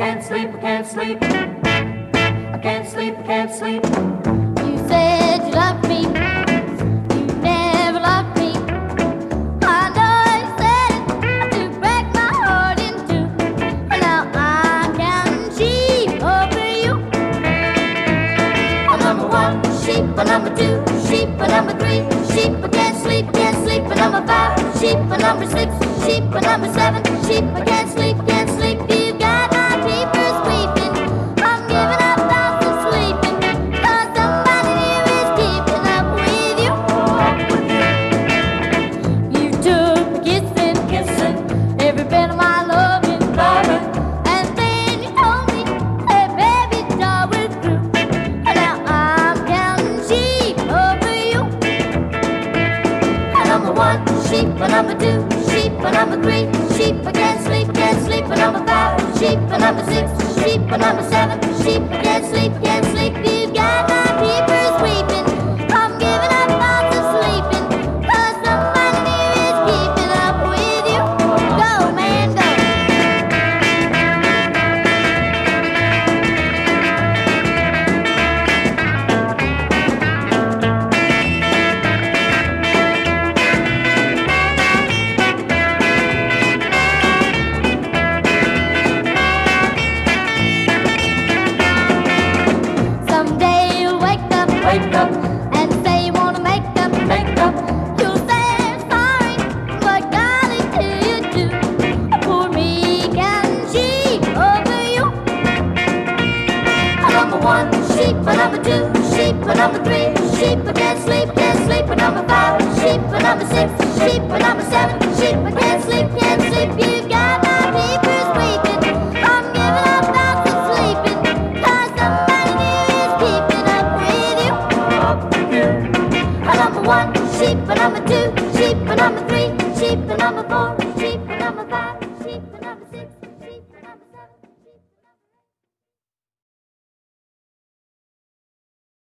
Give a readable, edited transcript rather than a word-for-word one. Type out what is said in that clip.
can't sleep, I can't sleep. I can't sleep, I can't sleep. You said you loved me. You never loved me. I know you said it to break my heart in two. And now I'm counting sheep over you. I'm number one, sheep, a number two, sheep, a number three, sheep, I can't sleep, can't sleep, a number five, sheep, a number six, sheep, a number seven, sheep, I can't sleep, can't sleep. You got my papers weeping. I'm giving up thoughts of sleeping. 'Cause somebody here is keeping up with you. You took me kissing, Kissing, every bit of my loving, loving, and then you told me that baby doll was through. And now I'm counting sheep over you. a number one, Sheep, a number two, sheep, a number three, sheep, I can't sleep, can't sleep, a number five, sheep, a number six, sheep, a number seven, sheep, I can't sleep, can't sleep. You got my peepers weeping. I'm giving up thoughts of sleeping. 'Cause somebody here is keeping up with you. Go, man, go. Someday you'll wake up wake up, and say you wanna make up. make up. You'll say I'm sorry, but golly, till you do, poor me counting sheep over you. A number one, Sheep, a number two, sheep, a number three, sheep, I can't sleep, a number five, sheep, a number six,